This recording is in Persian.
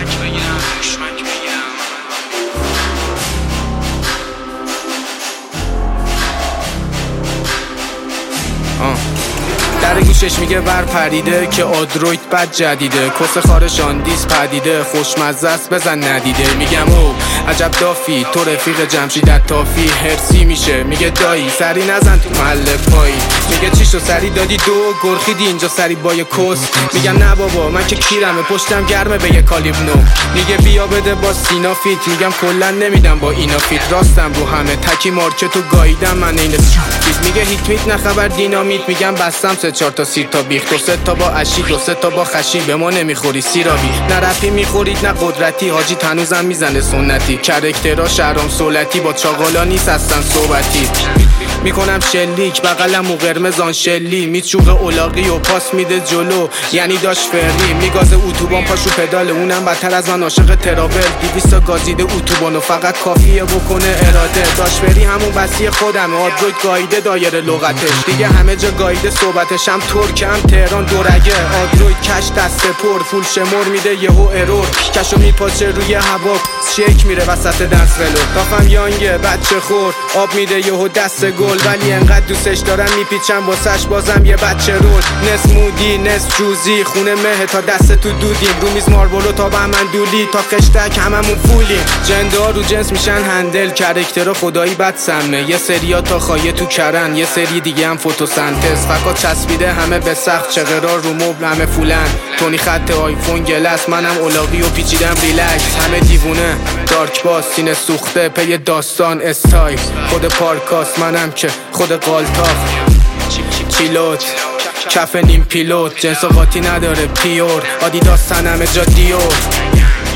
در گوشش میگه ور پریده که آدروید بد جدیده، کس خارشان دیس پدیده، خوشمزه است بزن ندیده. میگم او عجب دافی تو رفیق جمشید عطافی، هرسی میشه میگه دایی سری نزن تو محل پایی. میگه چیشو سری دادی دو گرخیدی اینجا سری با یه کس. میگم نه بابا من که کیرمه پشتم گرمه به یه کالیب نو. میگه بیا بده با سینا فیت، میگم کلا نمیدم با اینا فیت، راستم رو همه تکی مارکتو گاییدم من این فیت. میگه هیت میت نه خبر دینامیت، میگم بستم 3-4 تا سیر تا بیخ، 2-3 تا با اشی 2-3 تا با خشی، به ما نمیخوری سیرابی. نه رپی میخورید نه قدرتی، حاجی تنوزم میزنه سنتی، کرکترها شهرام سولتی با چاقالا نیست هستن صحبتی. میکنم شلیک بغلم و قرمزان شلی، میچوق اولاقی و پاس میده جلو یعنی داشت فری. میگازه اتوبان پاشو پدال، اونم بدتر از من عاشق ترابل، 200 گازیده اتوبانو فقط کافیه بکنه اراده. داشت فری همون بسی خودمه، آدروید گایده دایره لغتش، دیگه همه جا گایده صحبتش، هم ترک هم تهران دورگه. آدروید کش دست پر فول شمر میده یهو ارور، کشو میپاچه روی هوا شیک میره وسط دنس ولو. تافم یانگه بچه خور آب میده یهو دست گل، ولی انقدر دوستش دارم میپیچم واسش بازم یه بچه رول. نس مودی نس جوزی خونه مه تا دست تو دودیم، رو میز ماربولو تا بهمن دولی تا خشتک هممون فولیم. جنده رو جنس میشن هندل، کرکتر خدایی بد سمه، یه سریا تا خایه تو کرن، یه سری دیگه هم فوتوسنتز، فقط چسبیده همه به سقف، چه قرار رو مبل همه فولن، تونی خط آیفون گلس، منم اولاقی و پیچیدم ریلکس. همه دیوونه دارک باز سینه سوخته پی داستان استایل، خود پارکاست منم که خود قالتاخ چیلوت کف نیم پیلوت، جنس و قاطی نداره پیور، آدیداس همه جا دیور.